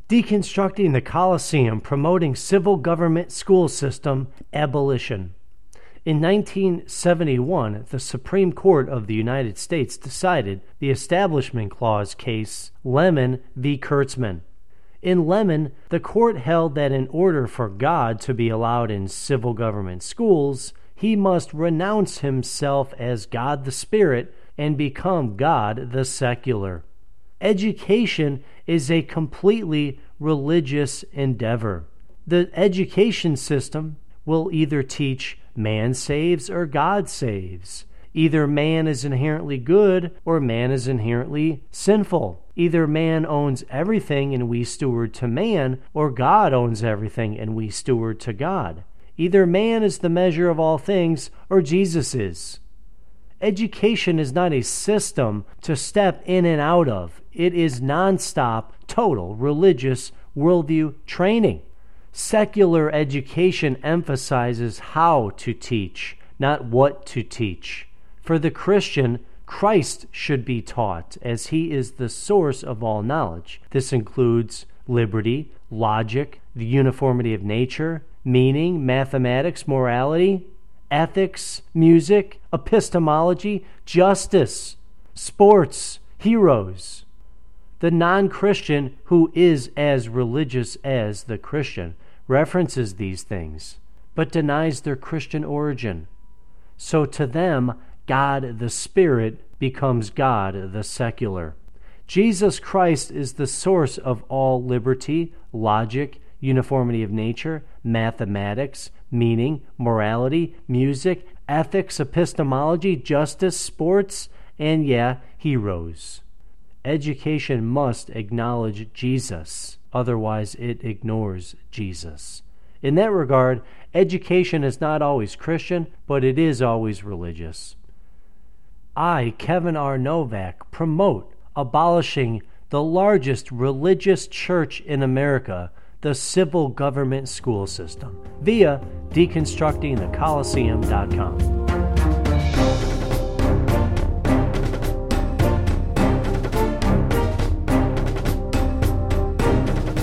Deconstructing the Colosseum, Promoting Civil Government School System Abolition. In 1971, the Supreme Court of the United States decided the Establishment Clause case Lemon v. Kurtzman. In Lemon, the court held that in order for God to be allowed in civil government schools, he must renounce himself as God the Spirit and become God the secular. Education is a completely religious endeavor. The education system will either teach man saves or God saves. Either man is inherently good or man is inherently sinful. Either man owns everything and we steward to man, or God owns everything and we steward to God. Either man is the measure of all things or Jesus is. Education is not a system to step in and out of. It is nonstop, total religious worldview training. Secular education emphasizes how to teach, not what to teach. For the Christian, Christ should be taught, as he is the source of all knowledge. This includes liberty, logic, the uniformity of nature, meaning, mathematics, morality, ethics, music, epistemology, justice, sports, heroes. The non-Christian, who is as religious as the Christian, references these things, but denies their Christian origin. So to them, God the Spirit becomes God the secular. Jesus Christ is the source of all liberty, logic, uniformity of nature, mathematics, meaning, morality, music, ethics, epistemology, justice, sports, and heroes. Education must acknowledge Jesus, otherwise it ignores Jesus. In that regard, education is not always Christian, but it is always religious. I, Kevin R. Novak, promote abolishing the largest religious church in America, the civil government school system, via deconstructingthecoliseum.com.